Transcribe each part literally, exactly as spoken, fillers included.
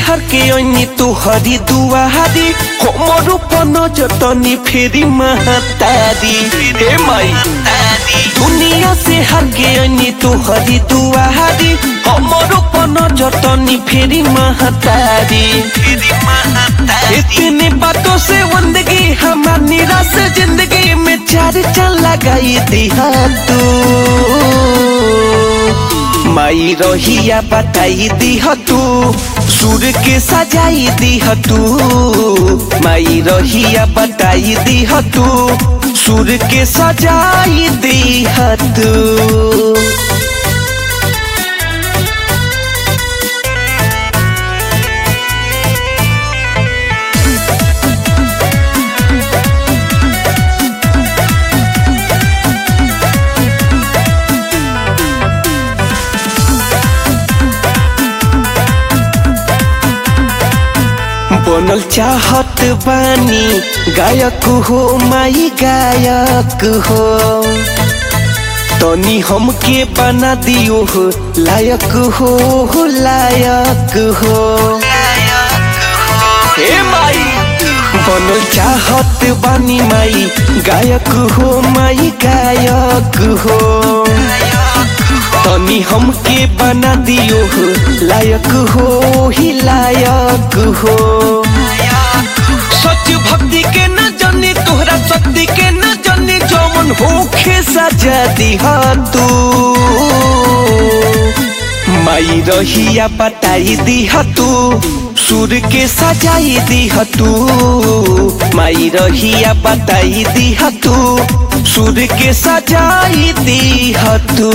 हर के अन्य तू हरी दुआरी हमर पन जतनी फेरी महतारी हे माई दुनिया से हर के अन्य तू हरी दुआरी हमर पन जतनी फेरी महतारी इतनी बातों से जिंदगी हमार निराश जिंदगी में चार चांद लगाई दिया तू माई रहिया बताई दिह तू सुर के सजाई दिह तू माई रहिया बताई दिह तू सुर के सजाई दिह तू। बनल चाहत बानी गायक हो माई गायक हो तनी हमके बना दियो हो लायक हो लायक हो हे माई बनल चाहत बानी माई गायक हो माई गायक हो तनी हमके बना दियो हो लायक हो ही लायक हो सच भक्ति के न जाने तोहरा शक्ति के न जाने जौन होखे सजा दिहा तू माई रहिया बताई दिहा तू सुर के सजाई दिहा तू माई रहिया बताई दिहा तू सुर के सजाई दिहा तू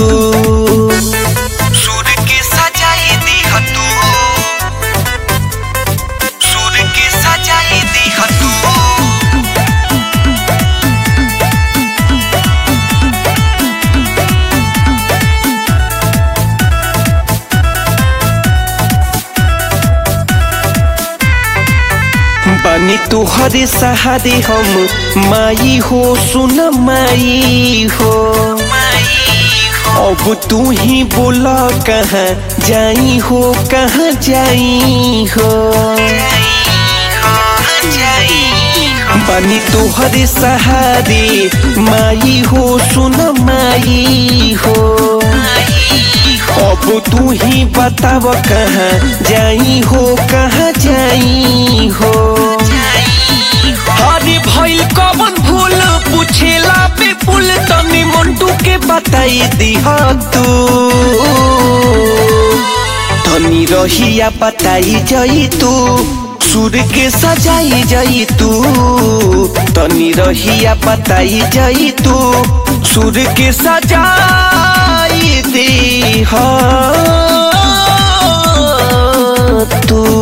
सुर के सजाई दिहा तू सुर के सजाई दिहा तू। बनी तुहरे सहारे हम माई हो सुन माई हो अब तू ही बोला कहाँ जाई हो कहाँ जाई हो बनी तुहरे सहारे माई हो सुन माई हो अब तू ही बताव कहाँ जाई हो कहाँ जाई हो हरे भइल कवन भूल पूछेला पे पुल तनी मंटू के बताई दिहा तू तनी रहिया बताई जाई तू सुर के सजाई जाई तू तनी रहिया बताई जाई तू सुर के सजाई दिहा तू।